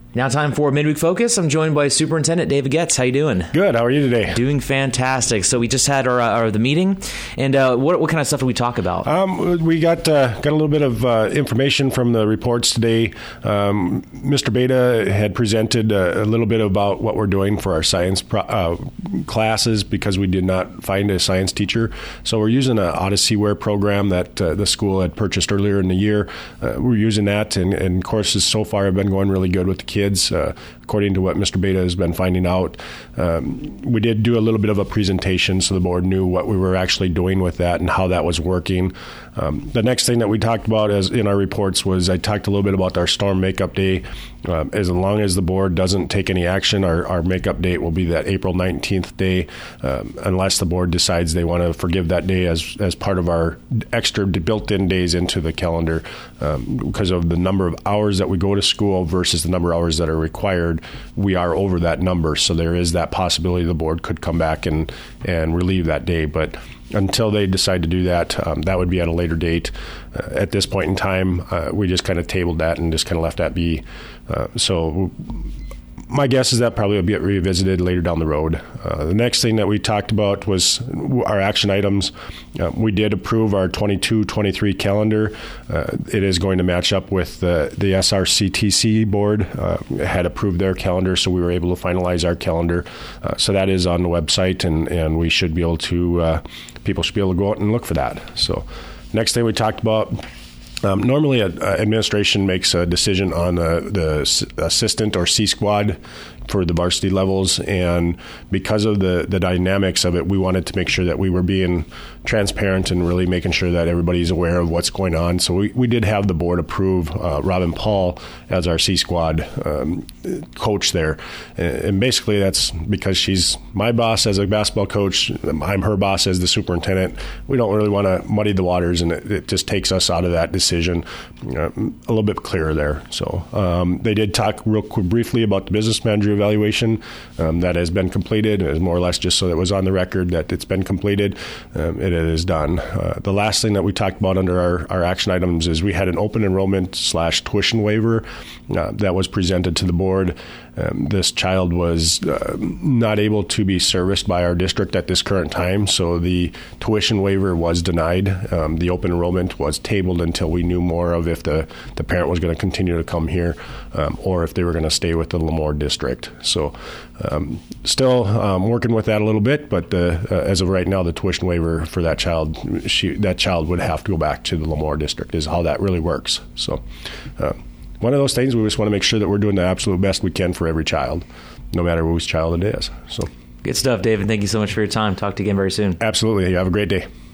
Now time for Midweek Focus. I'm joined by Superintendent David Getz. How you doing? Good. How are you today? Doing fantastic. So we just had our the meeting, and what kind of stuff did we talk about? We got a little bit of information from the reports today. Mr. Beta had presented a little bit about what we're doing for our science classes because we did not find a science teacher. So we're using an Odyssey-ware program that the school had purchased earlier in the year. We're using that, and courses so far have been going really good with the kids. According to what Mr. Beta has been finding out. We did do a little bit of a presentation so the board knew what we were actually doing with that and how that was working. The next thing that we talked about as in our reports was I talked a little bit about our storm makeup day. As long as the board doesn't take any action, our makeup date will be that April 19th day, unless the board decides they want to forgive that day as part of our extra built-in days into the calendar because of the number of hours that we go to school versus the number of hours that are required. We are over that number, so there is that possibility the board could come back and relieve that day. But until they decide to do that, that would be at a later date. At this point in time, we just kind of tabled that and just kind of left that be. So my guess is that probably will be revisited later down the road. The next thing that we talked about was our action items. We did approve our 22-23 calendar. It is going to match up with the SRCTC board had approved their calendar, so we were able to finalize our calendar. So that is on the website, and we should be able to, people should be able to go out and look for that. So next thing we talked about, normally, administration makes a decision on the assistant or C squad for the varsity levels, and because of the dynamics of it, we wanted to make sure that we were being transparent and really making sure that everybody's aware of what's going on. So we did have the board approve Robin Paul as our C squad coach there, and basically that's because she's my boss as a basketball coach. I'm her boss as the superintendent. We don't really want to muddy the waters, and it just takes us out of that decision a little bit clearer there. So they did talk real briefly about the business manager evaluation that has been completed. It was more or less just so that it was on the record that it's been completed. It is done. The last thing that we talked about under our action items is we had an open enrollment / tuition waiver that was presented to the board. This child was not able to be serviced by our district at this current time, so the tuition waiver was denied. The open enrollment was tabled until we knew more of if the parent was going to continue to come here or if they were going to stay with the Lemoore district. So still working with that a little bit, but as of right now, the tuition waiver for that child would have to go back to the Lemoore district is how that really works. So one of those things, we just want to make sure that we're doing the absolute best we can for every child, no matter whose child it is. So good stuff, David. Thank you so much for your time. Talk to you again very soon. Absolutely. You have a great day.